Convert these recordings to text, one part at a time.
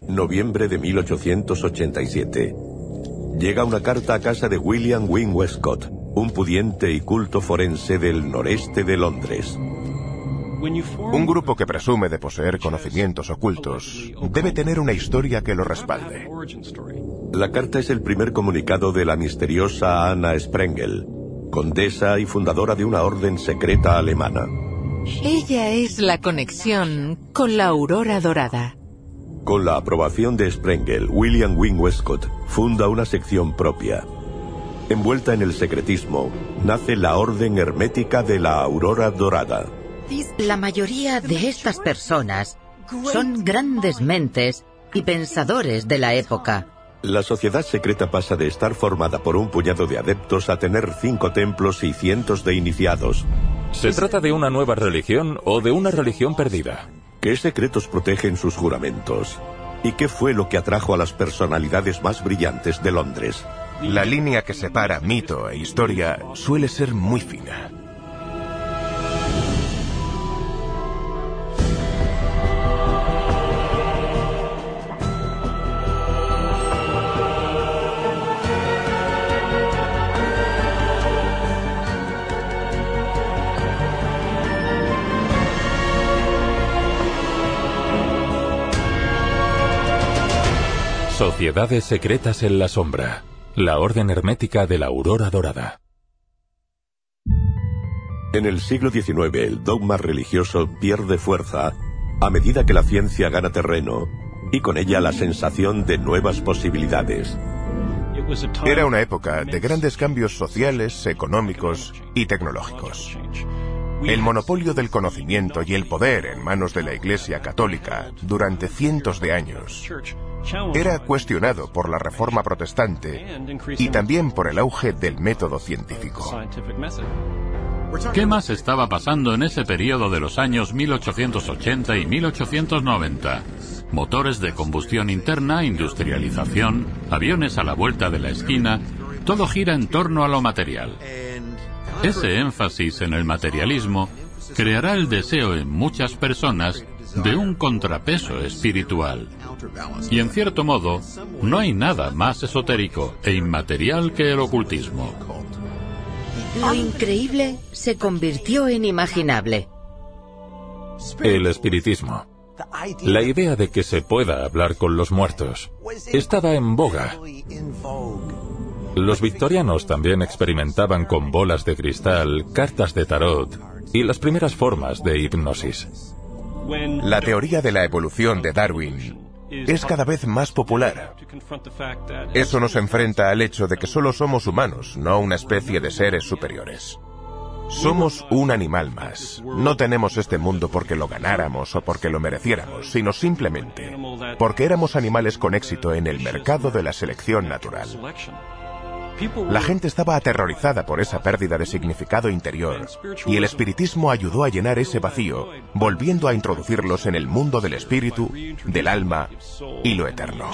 Noviembre de 1887. Llega una carta a casa de William Wynne Westcott, un pudiente y culto forense del noreste de Londres. Un grupo que presume de poseer conocimientos ocultos debe tener una historia que lo respalde. La carta es el primer comunicado de la misteriosa Anna Sprengel, condesa y fundadora de una orden secreta alemana. Ella es la conexión con la aurora dorada. Con la aprobación de Sprengel, William Wynne Westcott funda una sección propia. Envuelta en el secretismo, nace la Orden Hermética de la Aurora Dorada. La mayoría de estas personas son grandes mentes y pensadores de la época. La sociedad secreta pasa de estar formada por un puñado de adeptos a tener 5 templos y cientos de iniciados. ¿Se trata de una nueva religión o de una religión perdida? ¿Qué secretos protegen sus juramentos? ¿Y qué fue lo que atrajo a las personalidades más brillantes de Londres? La línea que separa mito e historia suele ser muy fina. Sociedades secretas en la sombra. La Orden Hermética de la Aurora Dorada. En el siglo XIX, el dogma religioso pierde fuerza a medida que la ciencia gana terreno y con ella la sensación de nuevas posibilidades. Era una época de grandes cambios sociales, económicos y tecnológicos. El monopolio del conocimiento y el poder en manos de la Iglesia Católica durante cientos de años era cuestionado por la Reforma Protestante y también por el auge del método científico. ¿Qué más estaba pasando en ese periodo de los años 1880 y 1890? Motores de combustión interna, industrialización, aviones a la vuelta de la esquina, todo gira en torno a lo material. Ese énfasis en el materialismo creará el deseo en muchas personas de un contrapeso espiritual. Y en cierto modo, no hay nada más esotérico e inmaterial que el ocultismo. Lo increíble se convirtió en imaginable. El espiritismo. La idea de que se pueda hablar con los muertos estaba en boga. Los victorianos también experimentaban con bolas de cristal, cartas de tarot y las primeras formas de hipnosis. La teoría de la evolución de Darwin es cada vez más popular. Eso nos enfrenta al hecho de que solo somos humanos, no una especie de seres superiores. Somos un animal más. No tenemos este mundo porque lo ganáramos o porque lo mereciéramos, sino simplemente porque éramos animales con éxito en el mercado de la selección natural. La gente estaba aterrorizada por esa pérdida de significado interior, y el espiritismo ayudó a llenar ese vacío, volviendo a introducirlos en el mundo del espíritu, del alma y lo eterno.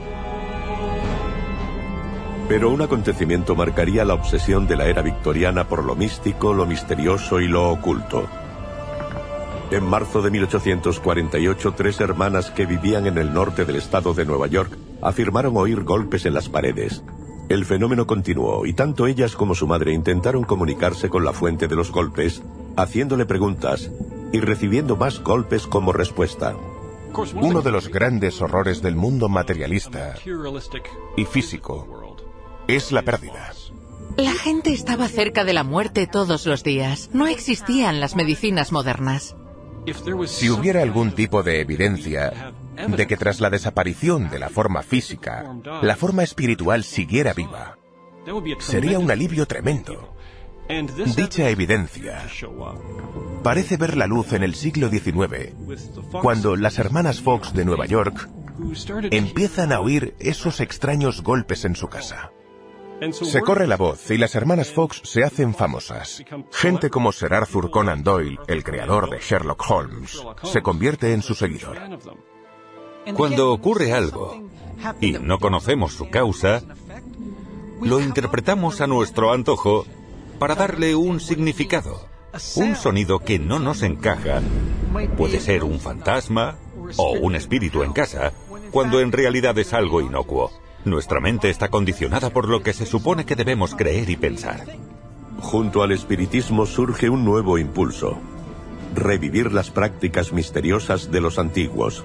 Pero un acontecimiento marcaría la obsesión de la era victoriana por lo místico, lo misterioso y lo oculto. En marzo de 1848, 3 hermanas que vivían en el norte del estado de Nueva York afirmaron oír golpes en las paredes. El fenómeno continuó y tanto ellas como su madre intentaron comunicarse con la fuente de los golpes, haciéndole preguntas y recibiendo más golpes como respuesta. Uno de los grandes horrores del mundo materialista y físico es la pérdida. La gente estaba cerca de la muerte todos los días. No existían las medicinas modernas. Si hubiera algún tipo de evidencia de que tras la desaparición de la forma física, la forma espiritual siguiera viva, sería un alivio tremendo. Dicha evidencia parece ver la luz en el siglo XIX, cuando las hermanas Fox de Nueva York empiezan a oír esos extraños golpes en su casa. Se corre la voz y las hermanas Fox se hacen famosas. Gente como Sir Arthur Conan Doyle, el creador de Sherlock Holmes, se convierte en su seguidor. Cuando ocurre algo y no conocemos su causa, lo interpretamos a nuestro antojo para darle un significado, un sonido que no nos encaja. Puede ser un fantasma o un espíritu en casa, cuando en realidad es algo inocuo. Nuestra mente está condicionada por lo que se supone que debemos creer y pensar. Junto al espiritismo surge un nuevo impulso: revivir las prácticas misteriosas de los antiguos.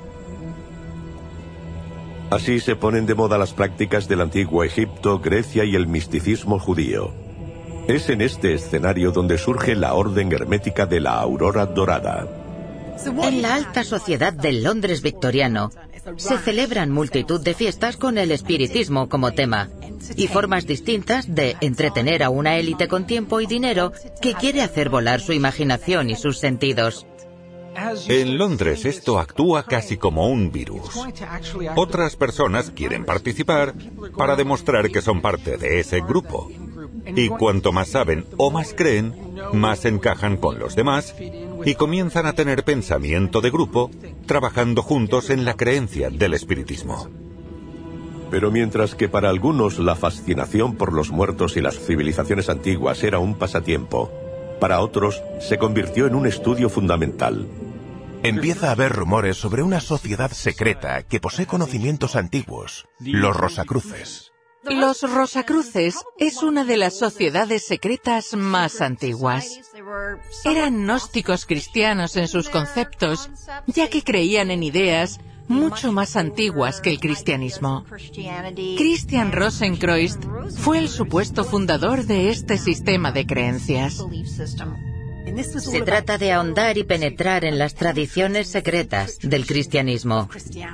Así se ponen de moda las prácticas del antiguo Egipto, Grecia y el misticismo judío. Es en este escenario donde surge la orden hermética de la Aurora Dorada. En la alta sociedad del Londres victoriano se celebran multitud de fiestas con el espiritismo como tema y formas distintas de entretener a una élite con tiempo y dinero que quiere hacer volar su imaginación y sus sentidos. En Londres esto actúa casi como un virus. Otras personas quieren participar para demostrar que son parte de ese grupo. Y cuanto más saben o más creen, más encajan con los demás y comienzan a tener pensamiento de grupo, trabajando juntos en la creencia del espiritismo. Pero mientras que para algunos la fascinación por los muertos y las civilizaciones antiguas era un pasatiempo, para otros se convirtió en un estudio fundamental. Empieza a haber rumores sobre una sociedad secreta que posee conocimientos antiguos, los Rosacruces. Los Rosacruces es una de las sociedades secretas más antiguas. Eran gnósticos cristianos en sus conceptos, ya que creían en ideas mucho más antiguas que el cristianismo. Christian Rosenkreuz fue el supuesto fundador de este sistema de creencias. Se trata de ahondar y penetrar en las tradiciones secretas del cristianismo.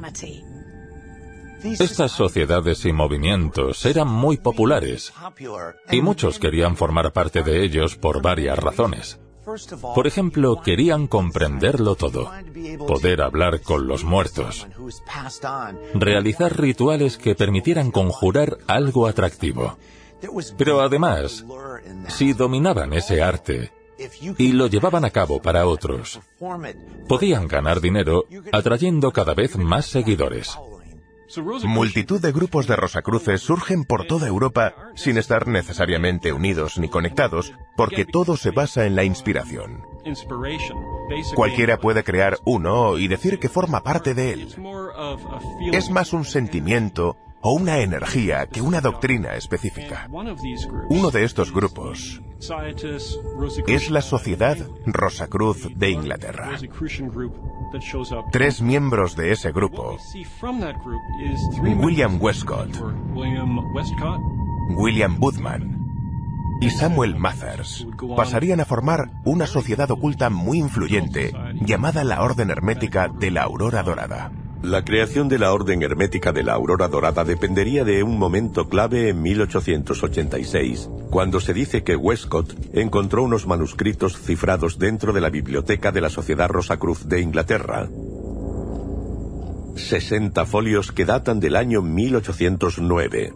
Estas sociedades y movimientos eran muy populares y muchos querían formar parte de ellos por varias razones. Por ejemplo, querían comprenderlo todo, poder hablar con los muertos, realizar rituales que permitieran conjurar algo atractivo. Pero además, si dominaban ese arte y lo llevaban a cabo para otros, podían ganar dinero atrayendo cada vez más seguidores. Multitud de grupos de Rosacruces surgen por toda Europa sin estar necesariamente unidos ni conectados, porque todo se basa en la inspiración. Cualquiera puede crear uno y decir que forma parte de él. Es más un sentimiento o una energía que una doctrina específica. Uno de estos grupos es la Sociedad Rosacruz de Inglaterra. 3 miembros de ese grupo: William Westcott, William Budman y Samuel Mathers, pasarían a formar una sociedad oculta muy influyente llamada la Orden Hermética de la Aurora Dorada. La creación de la Orden Hermética de la Aurora Dorada dependería de un momento clave en 1886, cuando se dice que Westcott encontró unos manuscritos cifrados dentro de la biblioteca de la Sociedad Rosacruz de Inglaterra. 60 folios que datan del año 1809.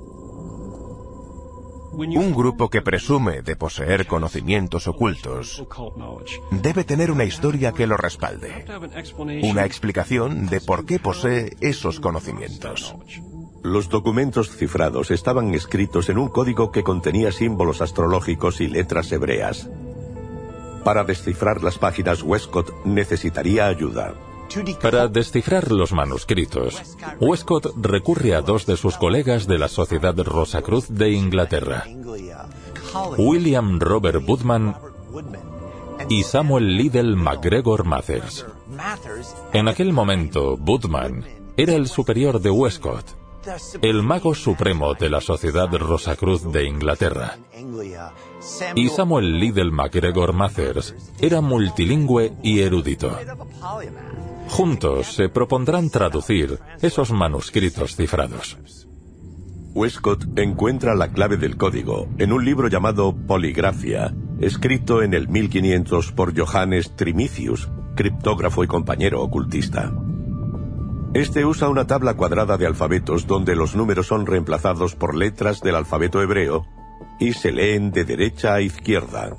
Un grupo que presume de poseer conocimientos ocultos debe tener una historia que lo respalde, una explicación de por qué posee esos conocimientos. Los documentos cifrados estaban escritos en un código que contenía símbolos astrológicos y letras hebreas. Para descifrar las páginas, Westcott necesitaría ayuda. Para descifrar los manuscritos, Westcott recurre a 2 de sus colegas de la Sociedad Rosacruz de Inglaterra, William Robert Budman y Samuel Liddell MacGregor Mathers. En aquel momento, Budman era el superior de Westcott, el mago supremo de la Sociedad Rosacruz de Inglaterra. Y Samuel Liddell MacGregor Mathers era multilingüe y erudito. Juntos se propondrán traducir esos manuscritos cifrados. Westcott encuentra la clave del código en un libro llamado Poligrafia, escrito en el 1500 por Johannes Trimicius, criptógrafo y compañero ocultista. Este usa una tabla cuadrada de alfabetos donde los números son reemplazados por letras del alfabeto hebreo y se leen de derecha a izquierda.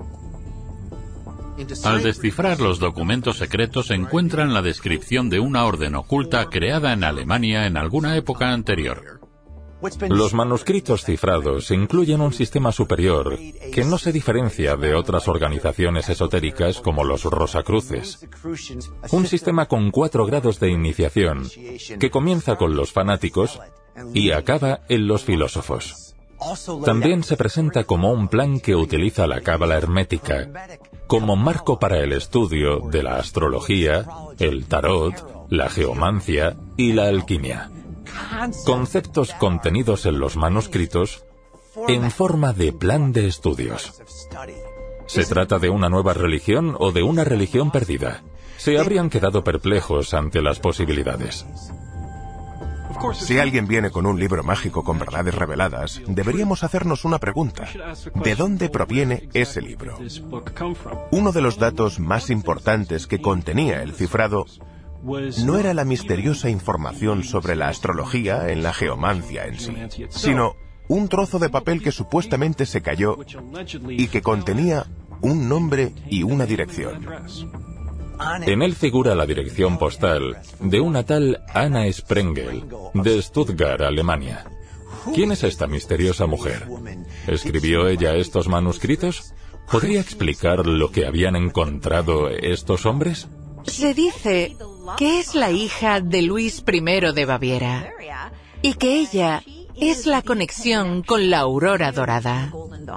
Al descifrar los documentos secretos encuentran la descripción de una orden oculta creada en Alemania en alguna época anterior. Los manuscritos cifrados incluyen un sistema superior que no se diferencia de otras organizaciones esotéricas como los Rosacruces. Un sistema con 4 grados de iniciación que comienza con los fanáticos y acaba en los filósofos. También se presenta como un plan que utiliza la cábala hermética como marco para el estudio de la astrología, el tarot, la geomancia y la alquimia. Conceptos contenidos en los manuscritos en forma de plan de estudios. ¿Se trata de una nueva religión o de una religión perdida? Se habrían quedado perplejos ante las posibilidades. Si alguien viene con un libro mágico con verdades reveladas, deberíamos hacernos una pregunta. ¿De dónde proviene ese libro? Uno de los datos más importantes que contenía el cifrado no era la misteriosa información sobre la astrología en la geomancia en sí, sino un trozo de papel que supuestamente se cayó y que contenía un nombre y una dirección. En él figura la dirección postal de una tal Anna Sprengel, de Stuttgart, Alemania. ¿Quién es esta misteriosa mujer? ¿Escribió ella estos manuscritos? ¿Podría explicar lo que habían encontrado estos hombres? Se dice que es la hija de Luis I de Baviera y que ella es la conexión con la aurora dorada.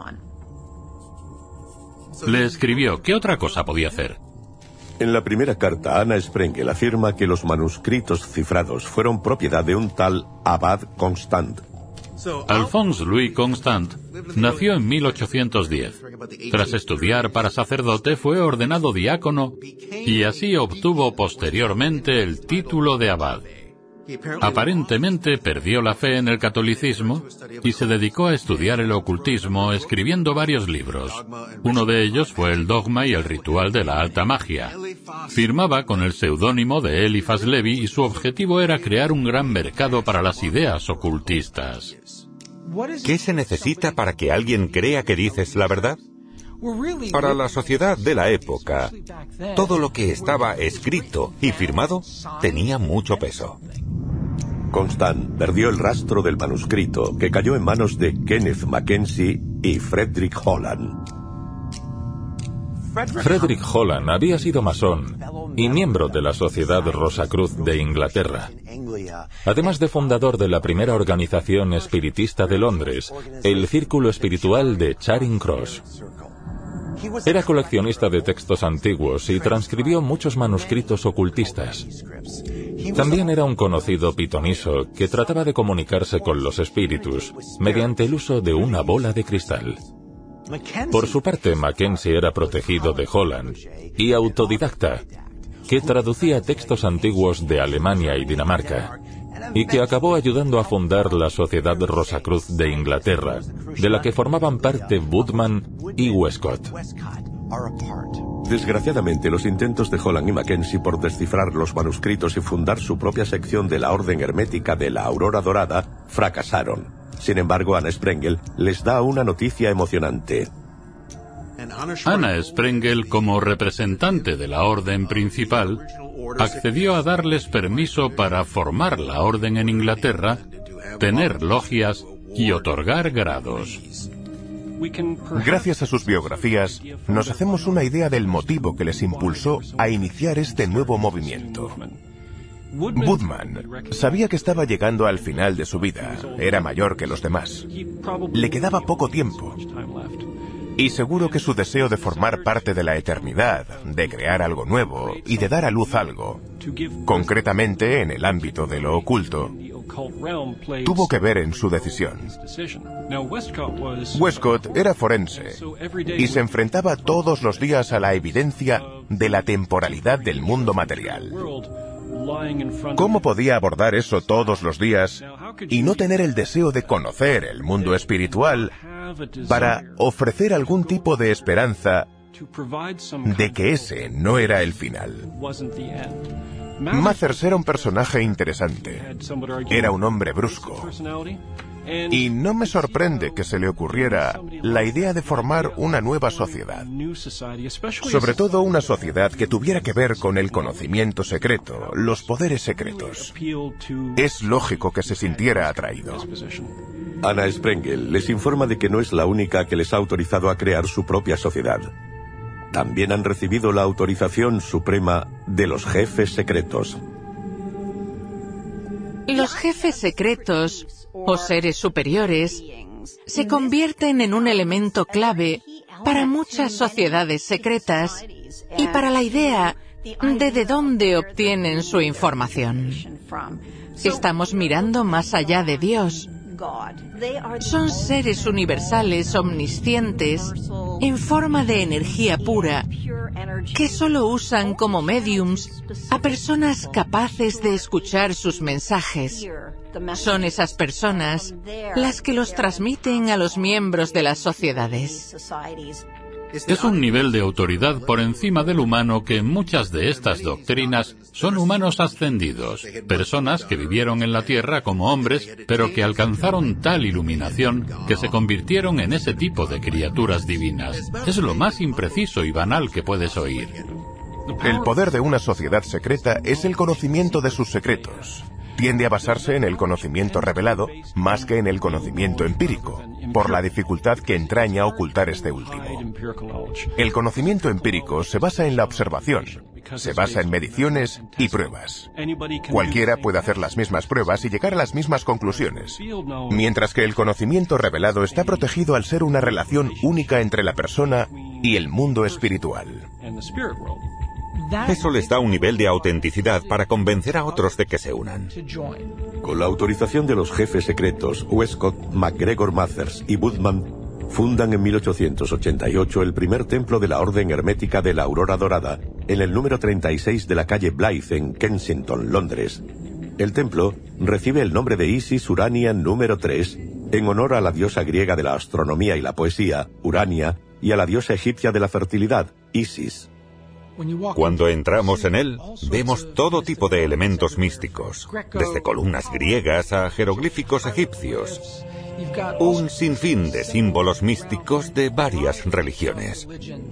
Le escribió. ¿Qué otra cosa podía hacer? En la primera carta, Anna Sprengel afirma que los manuscritos cifrados fueron propiedad de un tal Abad Constant. Alphonse Louis Constant nació en 1810. Tras estudiar para sacerdote, fue ordenado diácono y así obtuvo posteriormente el título de abad. Aparentemente perdió la fe en el catolicismo y se dedicó a estudiar el ocultismo escribiendo varios libros. Uno de ellos fue El dogma y el ritual de la alta magia. Firmaba con el seudónimo de Eliphas Levi y su objetivo era crear un gran mercado para las ideas ocultistas. ¿Qué se necesita para que alguien crea que dices la verdad? Para la sociedad de la época, todo lo que estaba escrito y firmado tenía mucho peso. Constant perdió el rastro del manuscrito, que cayó en manos de Kenneth Mackenzie y Frederick Holland. Frederick Holland había sido masón y miembro de la Sociedad Rosacruz de Inglaterra, además de fundador de la primera organización espiritista de Londres, el Círculo Espiritual de Charing Cross. Era coleccionista de textos antiguos y transcribió muchos manuscritos ocultistas. También era un conocido pitoniso que trataba de comunicarse con los espíritus mediante el uso de una bola de cristal. Por su parte, Mackenzie era protegido de Holland y autodidacta, que traducía textos antiguos de Alemania y Dinamarca, y que acabó ayudando a fundar la Sociedad Rosacruz de Inglaterra, de la que formaban parte Woodman y Westcott. Desgraciadamente, los intentos de Holland y Mackenzie por descifrar los manuscritos y fundar su propia sección de la Orden Hermética de la Aurora Dorada fracasaron. Sin embargo, Anna Sprengel les da una noticia emocionante. Anna Sprengel, como representante de la orden principal, accedió a darles permiso para formar la orden en Inglaterra, tener logias y otorgar grados. Gracias a sus biografías, nos hacemos una idea del motivo que les impulsó a iniciar este nuevo movimiento. Woodman sabía que estaba llegando al final de su vida, era mayor que los demás. Le quedaba poco tiempo. Y seguro que su deseo de formar parte de la eternidad, de crear algo nuevo y de dar a luz algo, concretamente en el ámbito de lo oculto, tuvo que ver en su decisión. Westcott era forense y se enfrentaba todos los días a la evidencia de la temporalidad del mundo material. ¿Cómo podía abordar eso todos los días y no tener el deseo de conocer el mundo espiritual para ofrecer algún tipo de esperanza de que ese no era el final? Mathers era un personaje interesante. Era un hombre brusco. Y no me sorprende que se le ocurriera la idea de formar una nueva sociedad. Sobre todo una sociedad que tuviera que ver con el conocimiento secreto, los poderes secretos. Es lógico que se sintiera atraído. Anna Sprengel les informa de que no es la única que les ha autorizado a crear su propia sociedad. También han recibido la autorización suprema de los jefes secretos. Los jefes secretos, o seres superiores, se convierten en un elemento clave para muchas sociedades secretas y para la idea de dónde obtienen su información. Estamos mirando más allá de Dios. Son seres universales omniscientes en forma de energía pura que solo usan como mediums a personas capaces de escuchar sus mensajes. Son esas personas las que los transmiten a los miembros de las sociedades. Es un nivel de autoridad por encima del humano que en muchas de estas doctrinas son humanos ascendidos, personas que vivieron en la Tierra como hombres, pero que alcanzaron tal iluminación que se convirtieron en ese tipo de criaturas divinas. Es lo más impreciso y banal que puedes oír. El poder de una sociedad secreta es el conocimiento de sus secretos. Tiende a basarse en el conocimiento revelado más que en el conocimiento empírico, por la dificultad que entraña ocultar este último. El conocimiento empírico se basa en la observación, se basa en mediciones y pruebas. Cualquiera puede hacer las mismas pruebas y llegar a las mismas conclusiones, mientras que el conocimiento revelado está protegido al ser una relación única entre la persona y el mundo espiritual. Eso les da un nivel de autenticidad para convencer a otros de que se unan. Con la autorización de los jefes secretos, Westcott, MacGregor Mathers y Woodman fundan en 1888 el primer templo de la Orden Hermética de la Aurora Dorada, en el número 36 de la calle Blythe, en Kensington, Londres. El templo recibe el nombre de Isis Urania número 3, en honor a la diosa griega de la astronomía y la poesía, Urania, y a la diosa egipcia de la fertilidad, Isis. Cuando entramos en él, vemos todo tipo de elementos místicos, desde columnas griegas a jeroglíficos egipcios. Un sinfín de símbolos místicos de varias religiones.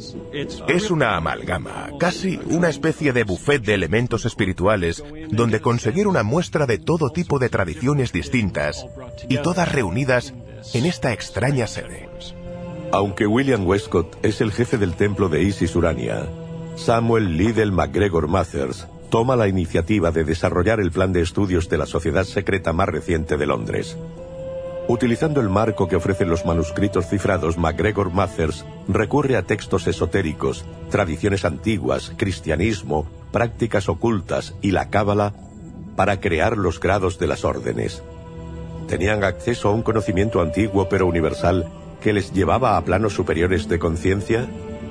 Es una amalgama, casi una especie de buffet de elementos espirituales, donde conseguir una muestra de todo tipo de tradiciones distintas, y todas reunidas en esta extraña sede. Aunque William Westcott es el jefe del templo de Isis Urania, Samuel Liddell MacGregor Mathers toma la iniciativa de desarrollar el plan de estudios de la sociedad secreta más reciente de Londres. Utilizando el marco que ofrecen los manuscritos cifrados, MacGregor Mathers recurre a textos esotéricos, tradiciones antiguas, cristianismo, prácticas ocultas y la cábala para crear los grados de las órdenes. Tenían acceso a un conocimiento antiguo pero universal que les llevaba a planos superiores de conciencia.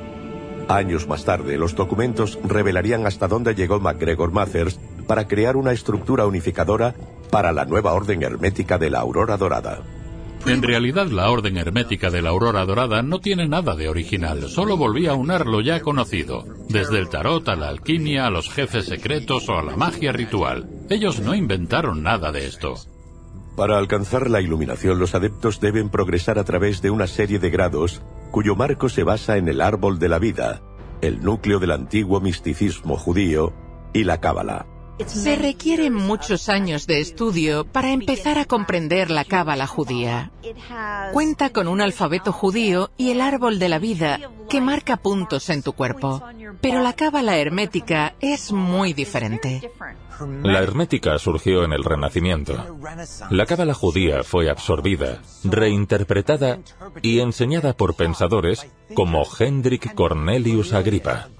Años más tarde, los documentos revelarían hasta dónde llegó MacGregor Mathers para crear una estructura unificadora para la nueva orden hermética de la Aurora Dorada. En realidad, la orden hermética de la Aurora Dorada no tiene nada de original, solo volvía a unar lo ya conocido, desde el tarot a la alquimia, a los jefes secretos o a la magia ritual. Ellos no inventaron nada de esto. Para alcanzar la iluminación, los adeptos deben progresar a través de una serie de grados cuyo marco se basa en el árbol de la vida, el núcleo del antiguo misticismo judío y la cábala. Se requieren muchos años de estudio para empezar a comprender la cábala judía. Cuenta con un alfabeto judío y el árbol de la vida que marca puntos en tu cuerpo. Pero la cábala hermética es muy diferente. La hermética surgió en el Renacimiento. La cábala judía fue absorbida, reinterpretada y enseñada por pensadores como Hendrik Cornelius Agrippa,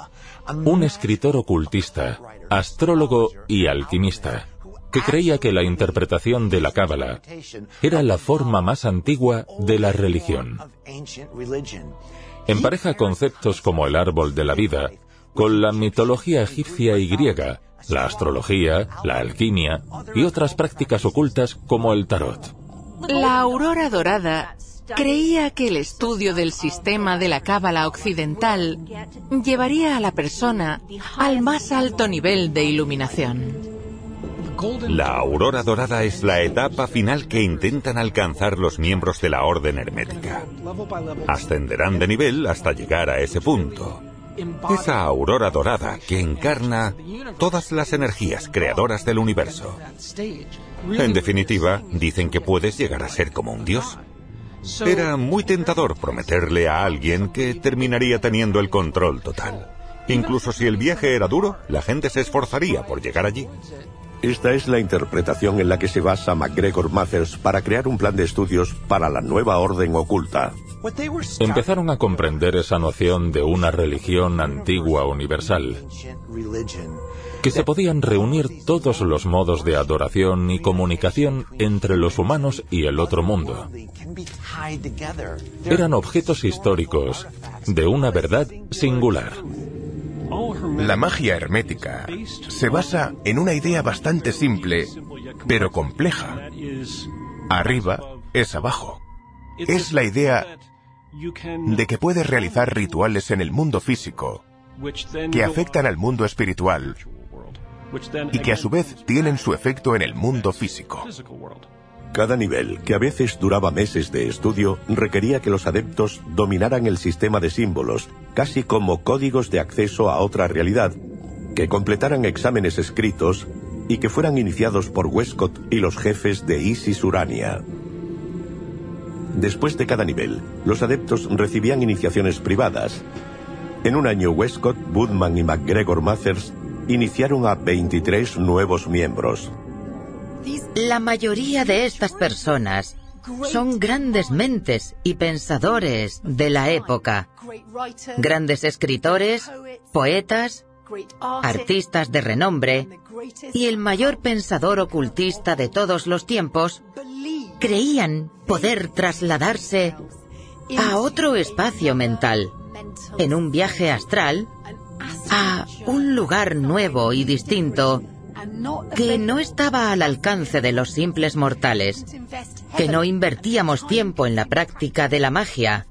un escritor ocultista, astrólogo y alquimista, que creía que la interpretación de la cábala era la forma más antigua de la religión. Empareja conceptos como el árbol de la vida con la mitología egipcia y griega, la astrología, la alquimia y otras prácticas ocultas como el tarot. La Aurora Dorada creía que el estudio del sistema de la cábala occidental llevaría a la persona al más alto nivel de iluminación. La aurora dorada es la etapa final que intentan alcanzar los miembros de la Orden Hermética. Ascenderán de nivel hasta llegar a ese punto. Esa aurora dorada que encarna todas las energías creadoras del universo. En definitiva, dicen que puedes llegar a ser como un dios. Era muy tentador prometerle a alguien que terminaría teniendo el control total. Incluso si el viaje era duro, la gente se esforzaría por llegar allí. Esta es la interpretación en la que se basa MacGregor Mathers para crear un plan de estudios para la nueva orden oculta. Empezaron a comprender esa noción de una religión antigua universal, que se podían reunir todos los modos de adoración y comunicación entre los humanos y el otro mundo. Eran objetos históricos de una verdad singular. La magia hermética se basa en una idea bastante simple, pero compleja. Arriba es abajo. Es la idea de que puedes realizar rituales en el mundo físico que afectan al mundo espiritual y que a su vez tienen su efecto en el mundo físico. Cada nivel, que a veces duraba meses de estudio, requería que los adeptos dominaran el sistema de símbolos, casi como códigos de acceso a otra realidad, que completaran exámenes escritos y que fueran iniciados por Westcott y los jefes de Isis Urania. Después de cada nivel, los adeptos recibían iniciaciones privadas. En un año, Westcott, Woodman y MacGregor Mathers iniciaron a 23 nuevos miembros. La mayoría de estas personas son grandes mentes y pensadores de la época. Grandes escritores, poetas, artistas de renombre, y el mayor pensador ocultista de todos los tiempos creían poder trasladarse a otro espacio mental, en un viaje astral, a un lugar nuevo y distinto que no estaba al alcance de los simples mortales, que no invertíamos tiempo en la práctica de la magia.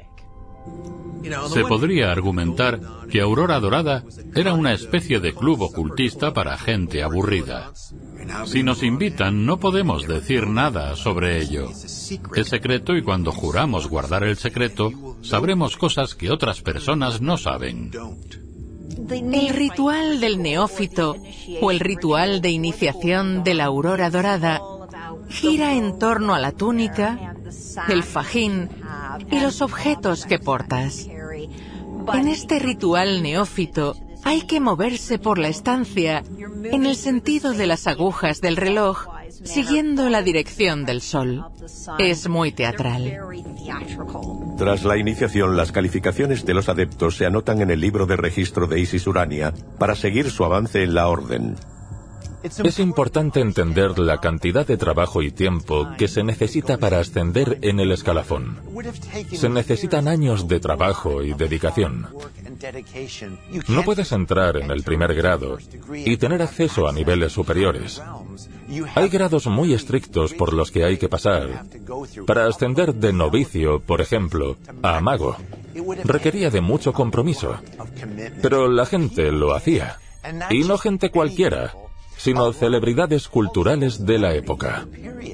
Se podría argumentar que Aurora Dorada era una especie de club ocultista para gente aburrida. Si nos invitan, no podemos decir nada sobre ello. Es secreto y cuando juramos guardar el secreto, sabremos cosas que otras personas no saben. El ritual del neófito o el ritual de iniciación de la aurora dorada gira en torno a la túnica, el fajín y los objetos que portas. En este ritual neófito hay que moverse por la estancia en el sentido de las agujas del reloj, siguiendo la dirección del sol. Es muy teatral. Tras la iniciación, las calificaciones de los adeptos se anotan en el libro de registro de Isis Urania para seguir su avance en la orden. Es importante entender la cantidad de trabajo y tiempo que se necesita para ascender en el escalafón. Se necesitan años de trabajo y dedicación. No puedes entrar en el primer grado y tener acceso a niveles superiores. Hay grados muy estrictos por los que hay que pasar. Para ascender de novicio, por ejemplo, a mago, requería de mucho compromiso. Pero la gente lo hacía. Y no gente cualquiera, sino celebridades culturales de la época.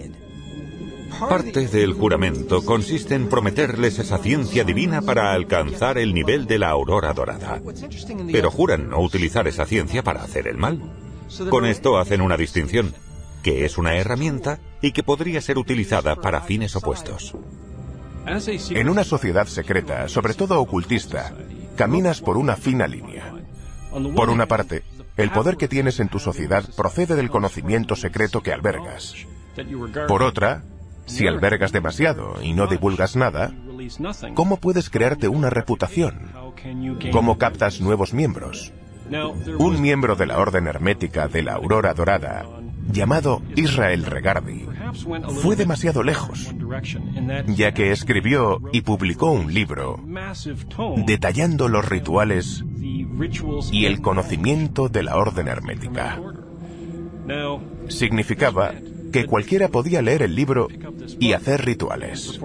Parte del juramento consiste en prometerles esa ciencia divina para alcanzar el nivel de la aurora dorada. Pero juran no utilizar esa ciencia para hacer el mal. Con esto hacen una distinción, que es una herramienta y que podría ser utilizada para fines opuestos. En una sociedad secreta, sobre todo ocultista, caminas por una fina línea. Por una parte, el poder que tienes en tu sociedad procede del conocimiento secreto que albergas. Por otra, si albergas demasiado y no divulgas nada, ¿cómo puedes crearte una reputación? ¿Cómo captas nuevos miembros? Un miembro de la Orden Hermética de la Aurora Dorada, llamado Israel Regardie, fue demasiado lejos, ya que escribió y publicó un libro detallando los rituales y el conocimiento de la Orden Hermética. Significaba que cualquiera podía leer el libro y hacer rituales.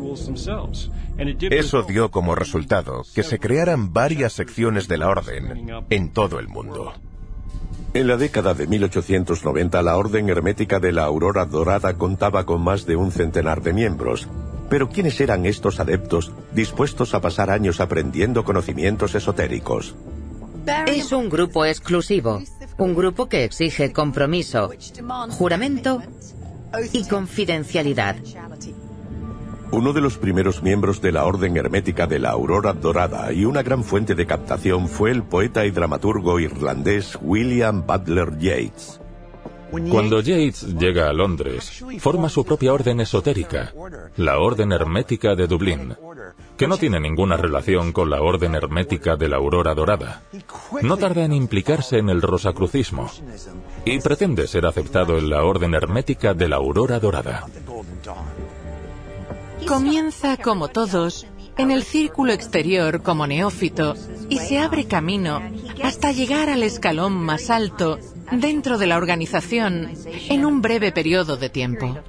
Eso dio como resultado que se crearan varias secciones de la Orden en todo el mundo. En la década de 1890, la Orden Hermética de la Aurora Dorada contaba con más de 100 de miembros. Pero ¿quiénes eran estos adeptos dispuestos a pasar años aprendiendo conocimientos esotéricos? Es un grupo exclusivo, un grupo que exige compromiso, juramento y confidencialidad. Uno de los primeros miembros de la Orden Hermética de la Aurora Dorada y una gran fuente de captación fue el poeta y dramaturgo irlandés William Butler Yeats. Cuando Yeats llega a Londres, forma su propia orden esotérica, la Orden Hermética de Dublín, que no tiene ninguna relación con la Orden Hermética de la Aurora Dorada. No tarda en implicarse en el rosacrucismo y pretende ser aceptado en la Orden Hermética de la Aurora Dorada. Comienza, como todos, en el círculo exterior como neófito y se abre camino hasta llegar al escalón más alto dentro de la organización en un breve periodo de tiempo.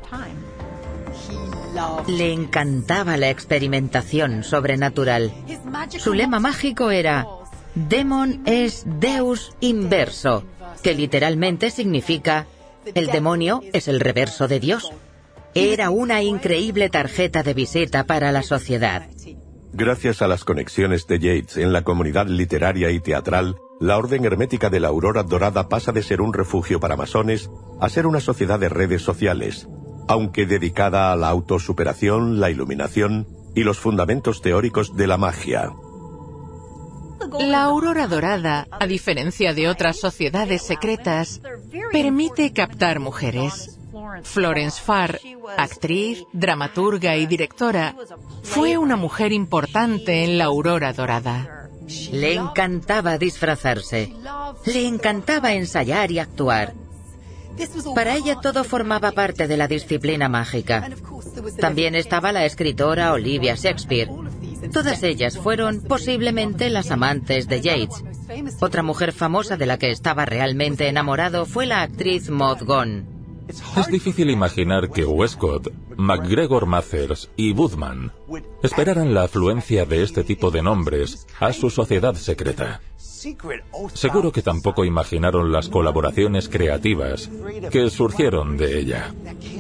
Le encantaba la experimentación sobrenatural. Su lema mágico era Demon es Deus inverso, que literalmente significa el demonio es el reverso de Dios. Era una increíble tarjeta de visita para la sociedad. Gracias a las conexiones de Yeats en la comunidad literaria y teatral, la Orden Hermética de la Aurora Dorada pasa de ser un refugio para masones a ser una sociedad de redes sociales, aunque dedicada a la autosuperación, la iluminación y los fundamentos teóricos de la magia. La Aurora Dorada, a diferencia de otras sociedades secretas, permite captar mujeres. Florence Farr, actriz, dramaturga y directora, fue una mujer importante en la Aurora Dorada. Le encantaba disfrazarse. Le encantaba ensayar y actuar. Para ella todo formaba parte de la disciplina mágica. También estaba la escritora Olivia Shakespeare. Todas ellas fueron posiblemente las amantes de Yeats. Otra mujer famosa de la que estaba realmente enamorado fue la actriz Maud Gonne. Es difícil imaginar que Westcott, MacGregor Mathers y Woodman esperaran la afluencia de este tipo de nombres a su sociedad secreta. Seguro que tampoco imaginaron las colaboraciones creativas que surgieron de ella.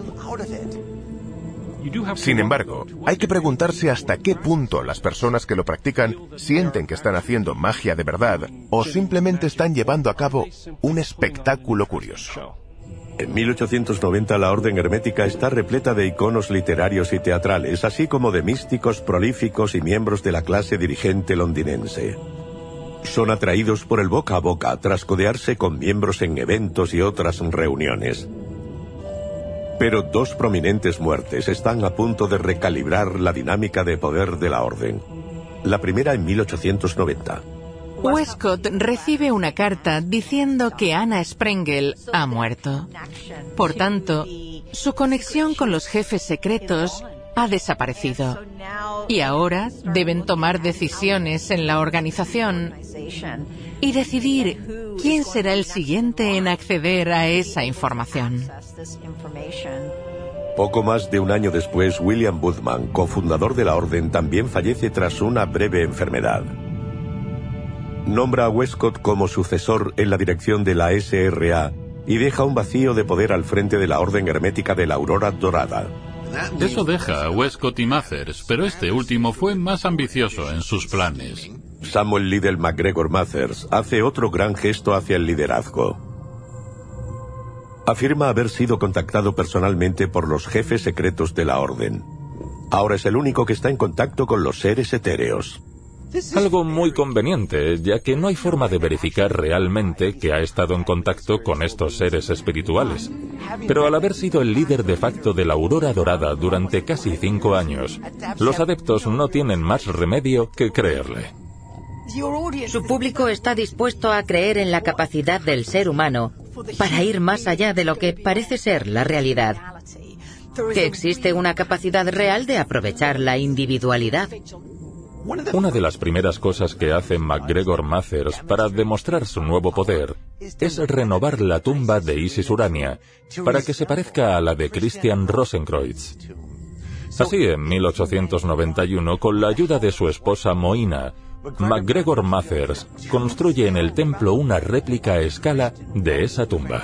Sin embargo, hay que preguntarse hasta qué punto las personas que lo practican sienten que están haciendo magia de verdad o simplemente están llevando a cabo un espectáculo curioso. En 1890 la Orden Hermética está repleta de iconos literarios y teatrales, así como de místicos prolíficos y miembros de la clase dirigente londinense. Son atraídos por el boca a boca tras codearse con miembros en eventos y otras reuniones. Pero dos prominentes muertes están a punto de recalibrar la dinámica de poder de la Orden. La primera en 1890. Westcott recibe una carta diciendo que Anna Sprengel ha muerto. Por tanto, su conexión con los jefes secretos ha desaparecido. Y ahora deben tomar decisiones en la organización y decidir quién será el siguiente en acceder a esa información. Poco más de un año después, William Woodman, cofundador de la Orden, también fallece tras una breve enfermedad. Nombra a Westcott como sucesor en la dirección de la SRA y deja un vacío de poder al frente de la Orden Hermética de la Aurora Dorada. Eso deja a Westcott y Mathers, pero este último fue más ambicioso en sus planes. Samuel Liddell MacGregor Mathers hace otro gran gesto hacia el liderazgo. Afirma haber sido contactado personalmente por los jefes secretos de la Orden. Ahora es el único que está en contacto con los seres etéreos. Algo muy conveniente, ya que no hay forma de verificar realmente que ha estado en contacto con estos seres espirituales. Pero al haber sido el líder de facto de la Aurora Dorada durante casi 5 años, los adeptos no tienen más remedio que creerle. Su público está dispuesto a creer en la capacidad del ser humano para ir más allá de lo que parece ser la realidad. Que existe una capacidad real de aprovechar la individualidad. Una de las primeras cosas que hace MacGregor Mathers para demostrar su nuevo poder es renovar la tumba de Isis Urania para que se parezca a la de Christian Rosenkreutz. Así, en 1891, con la ayuda de su esposa Moina, MacGregor Mathers construye en el templo una réplica a escala de esa tumba.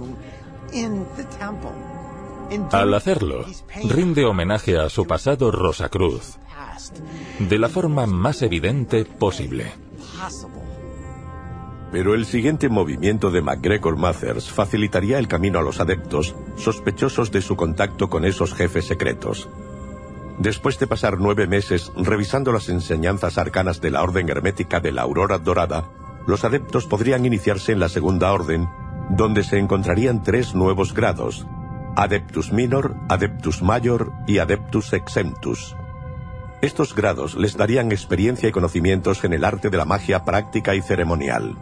Al hacerlo, rinde homenaje a su pasado Rosacruz, de la forma más evidente posible. Pero el siguiente movimiento de MacGregor Mathers facilitaría el camino a los adeptos sospechosos de su contacto con esos jefes secretos. Después de pasar 9 meses revisando las enseñanzas arcanas de la Orden Hermética de la Aurora Dorada, los adeptos podrían iniciarse en la Segunda Orden, donde se encontrarían 3 nuevos grados: Adeptus Minor, Adeptus Major y Adeptus Exemptus. Estos grados les darían experiencia y conocimientos en el arte de la magia práctica y ceremonial.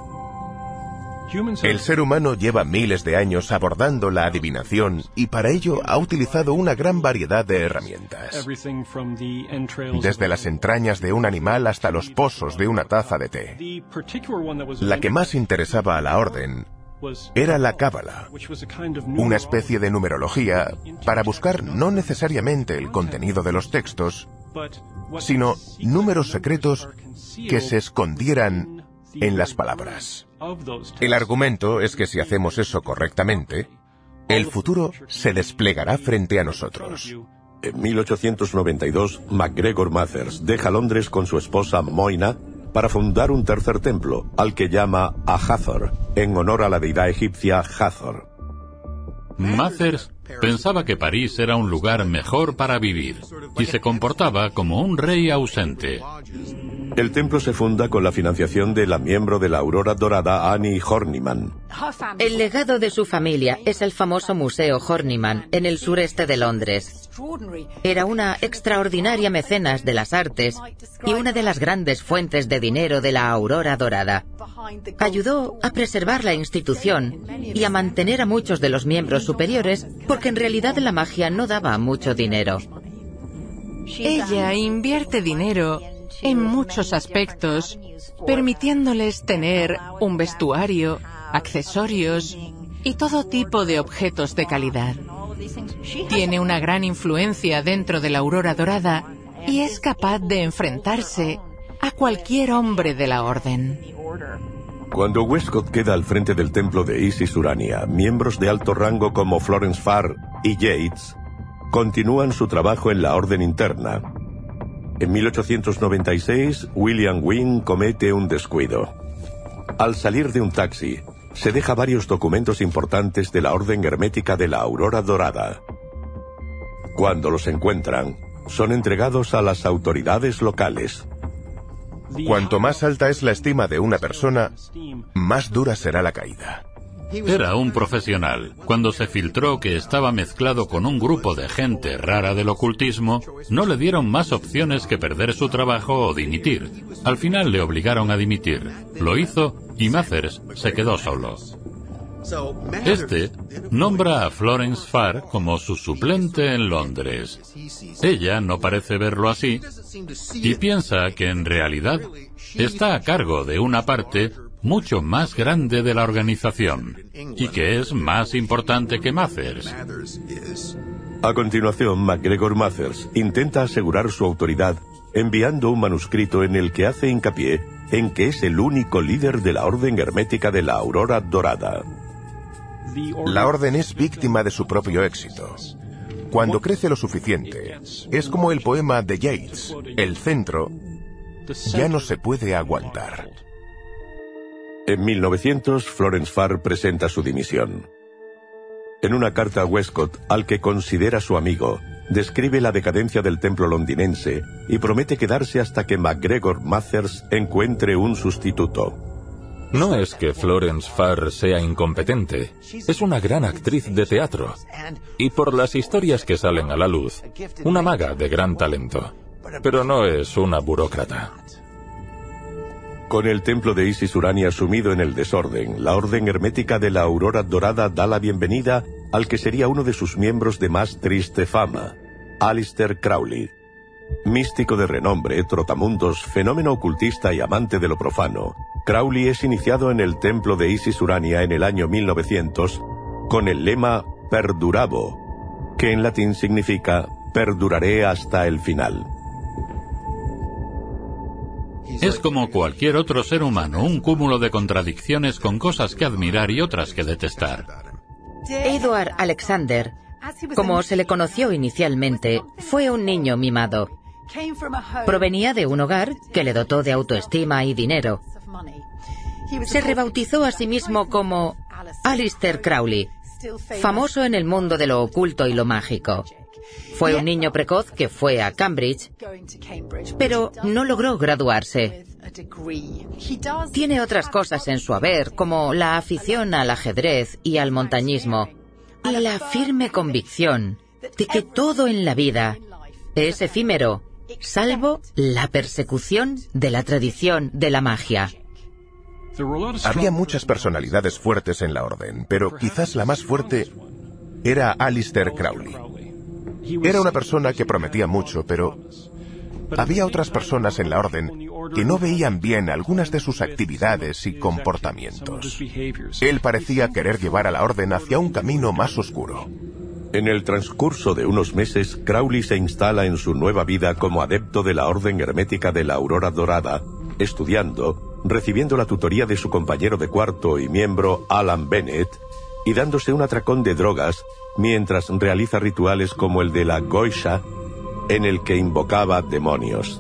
El ser humano lleva miles de años abordando la adivinación y para ello ha utilizado una gran variedad de herramientas. Desde las entrañas de un animal hasta los pozos de una taza de té. La que más interesaba a la orden era la cábala, una especie de numerología para buscar no necesariamente el contenido de los textos, sino números secretos que se escondieran en las palabras. El argumento es que si hacemos eso correctamente, el futuro se desplegará frente a nosotros. En 1892, MacGregor Mathers deja Londres con su esposa Moina para fundar un tercer templo, al que llama a Hathor, en honor a la deidad egipcia Hathor. Mathers pensaba que París era un lugar mejor para vivir y se comportaba como un rey ausente. El templo se funda con la financiación de la miembro de la Aurora Dorada Annie Horniman. El legado de su familia es el famoso Museo Horniman, en el sureste de Londres. Era una extraordinaria mecenas de las artes y una de las grandes fuentes de dinero de la Aurora Dorada. Ayudó a preservar la institución y a mantener a muchos de los miembros superiores porque en realidad la magia no daba mucho dinero. Ella invierte dinero en muchos aspectos, permitiéndoles tener un vestuario, accesorios y todo tipo de objetos de calidad. Tiene una gran influencia dentro de la Aurora Dorada y es capaz de enfrentarse a cualquier hombre de la Orden. Cuando Westcott queda al frente del templo de Isis Urania, miembros de alto rango como Florence Farr y Yates continúan su trabajo en la Orden interna. En 1896, William Wynne comete un descuido. Al salir de un taxi, se deja varios documentos importantes de la Orden Hermética de la Aurora Dorada. Cuando los encuentran, son entregados a las autoridades locales. Cuanto más alta es la estima de una persona, más dura será la caída. Era un profesional. Cuando se filtró que estaba mezclado con un grupo de gente rara del ocultismo, no le dieron más opciones que perder su trabajo o dimitir. Al final le obligaron a dimitir. Lo hizo y Mathers se quedó solo. Este nombra a Florence Farr como su suplente en Londres. Ella no parece verlo así y piensa que en realidad está a cargo de una parte mucho más grande de la organización y que es más importante que Mathers. A continuación, MacGregor Mathers intenta asegurar su autoridad enviando un manuscrito en el que hace hincapié en que es el único líder de la Orden Hermética de la Aurora Dorada. La Orden es víctima de su propio éxito. Cuando crece lo suficiente, es como el poema de Yates, el centro ya no se puede aguantar. En 1900, Florence Farr presenta su dimisión. En una carta a Westcott, al que considera su amigo, describe la decadencia del templo londinense y promete quedarse hasta que MacGregor Mathers encuentre un sustituto. No es que Florence Farr sea incompetente, es una gran actriz de teatro y por las historias que salen a la luz, una maga de gran talento, pero no es una burócrata. Con el templo de Isis Urania sumido en el desorden, la Orden Hermética de la Aurora Dorada da la bienvenida al que sería uno de sus miembros de más triste fama, Aleister Crowley. Místico de renombre, trotamundos, fenómeno ocultista y amante de lo profano, Crowley es iniciado en el templo de Isis Urania en el año 1900 con el lema Perdurabo, que en latín significa perduraré hasta el final. Es como cualquier otro ser humano, un cúmulo de contradicciones con cosas que admirar y otras que detestar. Edward Alexander, como se le conoció inicialmente, fue un niño mimado. Provenía de un hogar que le dotó de autoestima y dinero. Se rebautizó a sí mismo como Aleister Crowley, famoso en el mundo de lo oculto y lo mágico. Fue un niño precoz que fue a Cambridge, pero no logró graduarse. Tiene otras cosas en su haber, como la afición al ajedrez y al montañismo, y la firme convicción de que todo en la vida es efímero, salvo la persecución de la tradición de la magia. Había muchas personalidades fuertes en la orden, pero quizás la más fuerte era Aleister Crowley. Era una persona que prometía mucho, pero había otras personas en la orden que no veían bien algunas de sus actividades y comportamientos. Él parecía querer llevar a la orden hacia un camino más oscuro. En el transcurso de unos meses, Crowley se instala en su nueva vida como adepto de la Orden Hermética de la Aurora Dorada, estudiando, recibiendo la tutoría de su compañero de cuarto y miembro Alan Bennett, y dándose un atracón de drogas mientras realiza rituales como el de la Goisha, en el que invocaba demonios.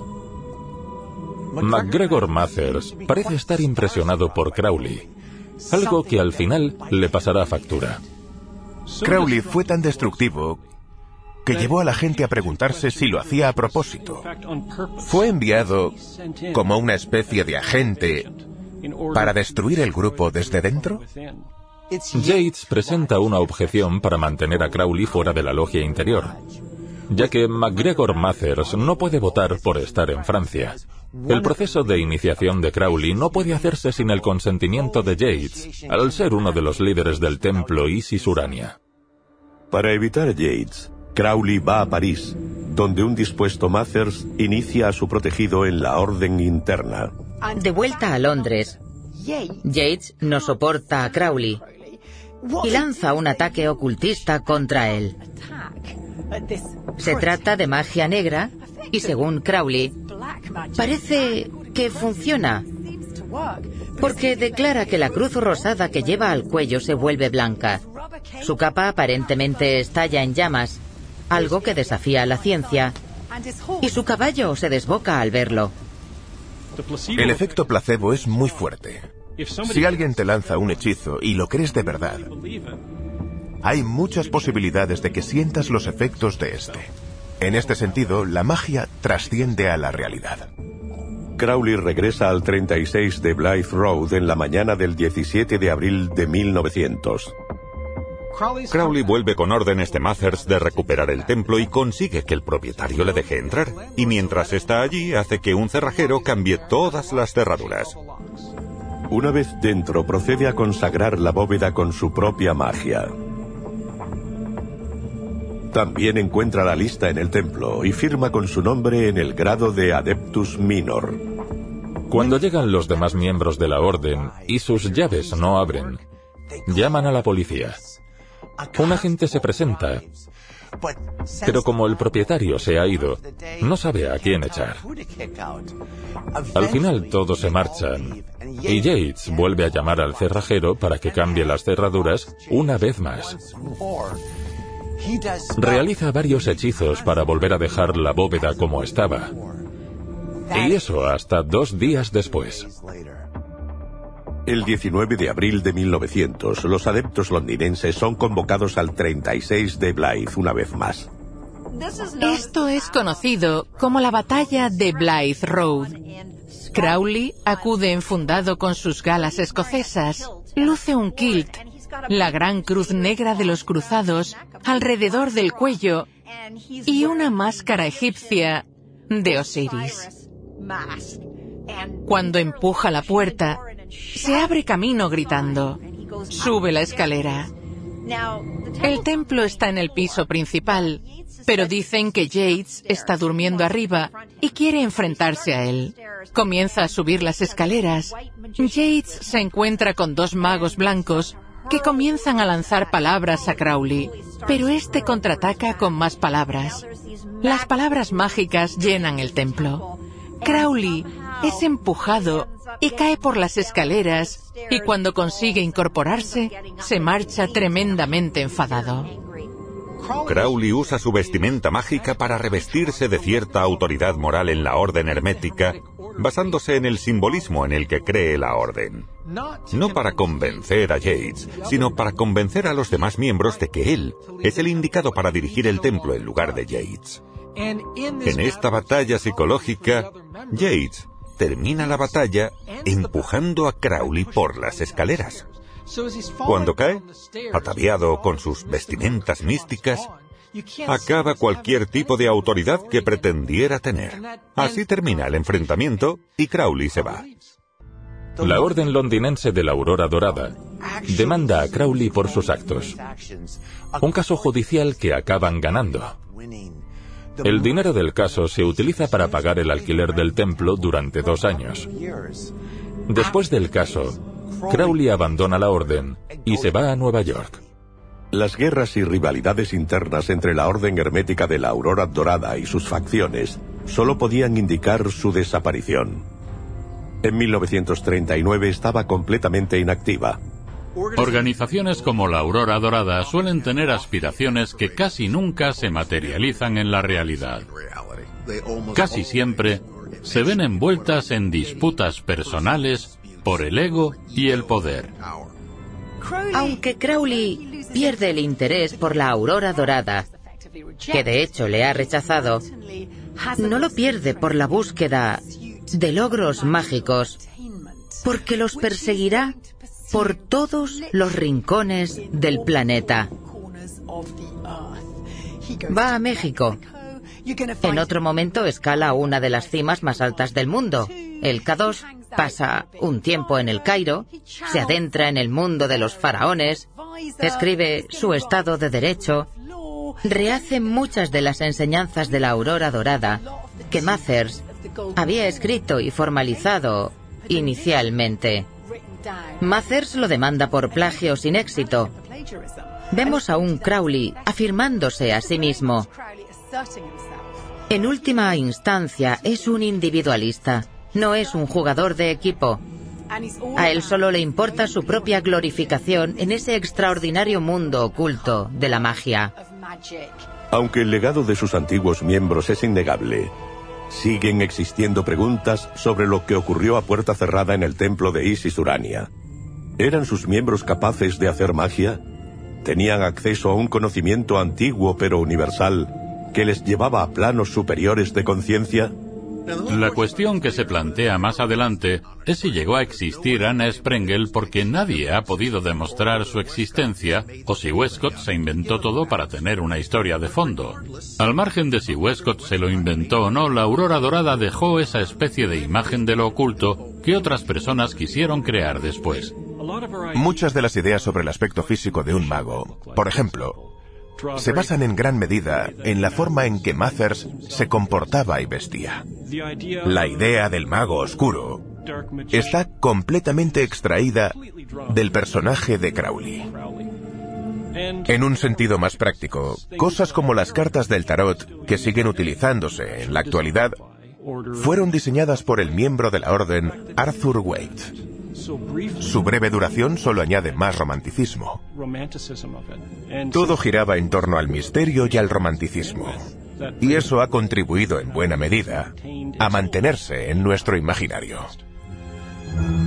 MacGregor Mathers parece estar impresionado por Crowley, algo que al final le pasará factura. Crowley fue tan destructivo que llevó a la gente a preguntarse si lo hacía a propósito. Fue enviado como una especie de agente para destruir el grupo desde dentro. Yates presenta una objeción para mantener a Crowley fuera de la logia interior, ya que MacGregor Mathers no puede votar por estar en Francia. El proceso de iniciación de Crowley no puede hacerse sin el consentimiento de Yates, al ser uno de los líderes del templo Isis Urania. Para evitar a Yates, Crowley va a París, donde un dispuesto Mathers inicia a su protegido en la orden interna. De vuelta a Londres, Yates no soporta a Crowley y lanza un ataque ocultista contra él. Se trata de magia negra y, según Crowley, parece que funciona, porque declara que la cruz rosada que lleva al cuello se vuelve blanca. Su capa aparentemente estalla en llamas, algo que desafía la ciencia, y su caballo se desboca al verlo. El efecto placebo es muy fuerte. Si alguien te lanza un hechizo y lo crees de verdad, hay muchas posibilidades de que sientas los efectos de este. En este sentido, la magia trasciende a la realidad. Crowley regresa al 36 de Blythe Road en la mañana del 17 de abril de 1900. Crowley vuelve con órdenes de Mathers de recuperar el templo y consigue que el propietario le deje entrar. Y mientras está allí, hace que un cerrajero cambie todas las cerraduras. Una vez dentro, procede a consagrar la bóveda con su propia magia. También encuentra la lista en el templo y firma con su nombre en el grado de Adeptus Minor. Cuando llegan los demás miembros de la orden y sus llaves no abren, llaman a la policía. Un agente se presenta, pero como el propietario se ha ido, no sabe a quién echar. Al final todos se marchan y Yates vuelve a llamar al cerrajero para que cambie las cerraduras una vez más. Realiza varios hechizos para volver a dejar la bóveda como estaba. Y eso hasta 2 días después. El 19 de abril de 1900, los adeptos londinenses son convocados al 36 de Blythe una vez más. Esto es conocido como la batalla de Blythe Road. Crowley acude enfundado con sus galas escocesas, luce un kilt, la gran cruz negra de los cruzados alrededor del cuello y una máscara egipcia de Osiris. Cuando empuja la puerta, se abre camino gritando. Sube la escalera. El templo está en el piso principal, pero dicen que Yates está durmiendo arriba y quiere enfrentarse a él. Comienza a subir las escaleras. Yates se encuentra con 2 magos blancos que comienzan a lanzar palabras a Crowley, pero este contraataca con más palabras. Las palabras mágicas llenan el templo. Crowley es empujado y cae por las escaleras, y cuando consigue incorporarse, se marcha tremendamente enfadado. Crowley usa su vestimenta mágica para revestirse de cierta autoridad moral en la orden hermética, basándose en el simbolismo en el que cree la orden. No para convencer a Yates, sino para convencer a los demás miembros de que él es el indicado para dirigir el templo en lugar de Yates. En esta batalla psicológica, Yates termina la batalla empujando a Crowley por las escaleras. Cuando cae, ataviado con sus vestimentas místicas, acaba cualquier tipo de autoridad que pretendiera tener. Así termina el enfrentamiento y Crowley se va. La Orden Londinense de la Aurora Dorada demanda a Crowley por sus actos. Un caso judicial que acaban ganando. El dinero del caso se utiliza para pagar el alquiler del templo durante 2 años. Después del caso, Crowley abandona la orden y se va a Nueva York. Las guerras y rivalidades internas entre la Orden Hermética de la Aurora Dorada y sus facciones solo podían indicar su desaparición. En 1939 estaba completamente inactiva. Organizaciones como la Aurora Dorada suelen tener aspiraciones que casi nunca se materializan en la realidad. Casi siempre se ven envueltas en disputas personales por el ego y el poder. Aunque Crowley pierde el interés por la Aurora Dorada, que de hecho le ha rechazado, no lo pierde por la búsqueda de logros mágicos, porque los perseguirá por todos los rincones del planeta. Va a México. En otro momento escala una de las cimas más altas del mundo, el K2, pasa un tiempo en el Cairo, se adentra en el mundo de los faraones, escribe su Estado de Derecho, rehace muchas de las enseñanzas de la Aurora Dorada que Mathers había escrito y formalizado inicialmente. Mathers lo demanda por plagio sin éxito. Vemos a un Crowley afirmándose a sí mismo. En última instancia, es un individualista, no es un jugador de equipo. A él solo le importa su propia glorificación en ese extraordinario mundo oculto de la magia. Aunque el legado de sus antiguos miembros es innegable, siguen existiendo preguntas sobre lo que ocurrió a puerta cerrada en el templo de Isis Urania. ¿Eran sus miembros capaces de hacer magia? ¿Tenían acceso a un conocimiento antiguo pero universal que les llevaba a planos superiores de conciencia? La cuestión que se plantea más adelante es si llegó a existir Anna Sprengel porque nadie ha podido demostrar su existencia, o si Westcott se inventó todo para tener una historia de fondo. Al margen de si Westcott se lo inventó o no, la Aurora Dorada dejó esa especie de imagen de lo oculto que otras personas quisieron crear después. Muchas de las ideas sobre el aspecto físico de un mago, por ejemplo, se basan en gran medida en la forma en que Mathers se comportaba y vestía. La idea del mago oscuro está completamente extraída del personaje de Crowley. En un sentido más práctico, cosas como las cartas del tarot, que siguen utilizándose en la actualidad, fueron diseñadas por el miembro de la orden Arthur Waite. Su breve duración solo añade más romanticismo. Todo giraba en torno al misterio y al romanticismo, y eso ha contribuido en buena medida a mantenerse en nuestro imaginario.